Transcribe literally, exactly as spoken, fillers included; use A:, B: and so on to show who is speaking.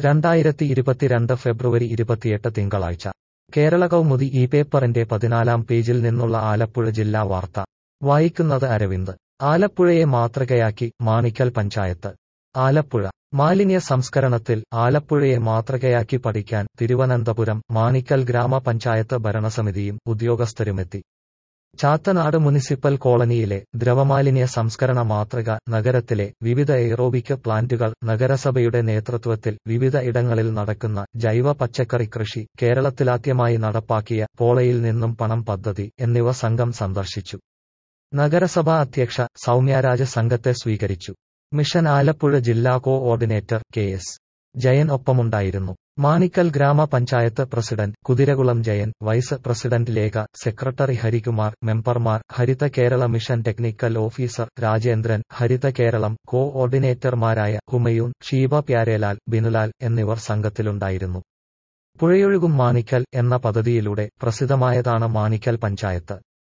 A: രണ്ടായിരത്തി ഇരുപത്തിരണ്ട് ഫെബ്രുവരി ഇരുപത്തിയെട്ട് തിങ്കളാഴ്ച കേരള കൗമുദി ഈ പേപ്പറിന്റെ പതിനാലാം പേജിൽ നിന്നുള്ള ആലപ്പുഴ ജില്ലാ വാർത്ത വായിക്കുന്നത് അരവിന്ദ്. ആലപ്പുഴയെ മാതൃകയാക്കി മാണിക്കൽ പഞ്ചായത്ത്. ആലപ്പുഴ മാലിന്യ സംസ്കരണത്തിൽ ആലപ്പുഴയെ മാതൃകയാക്കി പഠിക്കാൻ തിരുവനന്തപുരം മാണിക്കൽ ഗ്രാമപഞ്ചായത്ത് ഭരണസമിതിയും ഉദ്യോഗസ്ഥരുമെത്തി. ചാത്തനാട് മുനിസിപ്പൽ കോളനിയിലെ ദ്രവമാലിന്യ സംസ്കരണ മാതൃക, നഗരത്തിലെ വിവിധ എയ്റോബിക് പ്ലാന്റുകൾ, നഗരസഭയുടെ നേതൃത്വത്തിൽ വിവിധ ഇടങ്ങളിൽ നടക്കുന്ന ജൈവ പച്ചക്കറി കൃഷി, കേരളത്തിലാദ്യമായി നടപ്പാക്കിയ പോളയിൽ നിന്നും പണം പദ്ധതി എന്നിവ സംഘം സന്ദർശിച്ചു. നഗരസഭാ അധ്യക്ഷ സൗമ്യരാജ് സംഘത്തെ സ്വീകരിച്ചു. മിഷൻ ആലപ്പുഴ ജില്ലാ കോ-ഓർഡിനേറ്റർ കെ എസ് ജയൻ ഒപ്പമുണ്ടായിരുന്നു. മാണിക്കൽ ഗ്രാമപഞ്ചായത്ത് president Kuthirakulam Jayan, vice president Lekha, secretary Harikumar, മെമ്പർമാർ, Haritha Kerala mission technical officer Rajendran, Haritha Keralam കോ-ഓർഡിനേറ്റർമാരായ ഹുമയൂൺ, ഷീബ പ്യാരേലാൽ, ബിനുലാൽ എന്നിവർ സംഘത്തിലുണ്ടായിരുന്നു. പുഴയൊഴുകും മാണിക്കൽ എന്ന പദ്ധതിയിലൂടെ പ്രസിദ്ധമായതാണ് മാണിക്കൽ പഞ്ചായത്ത്.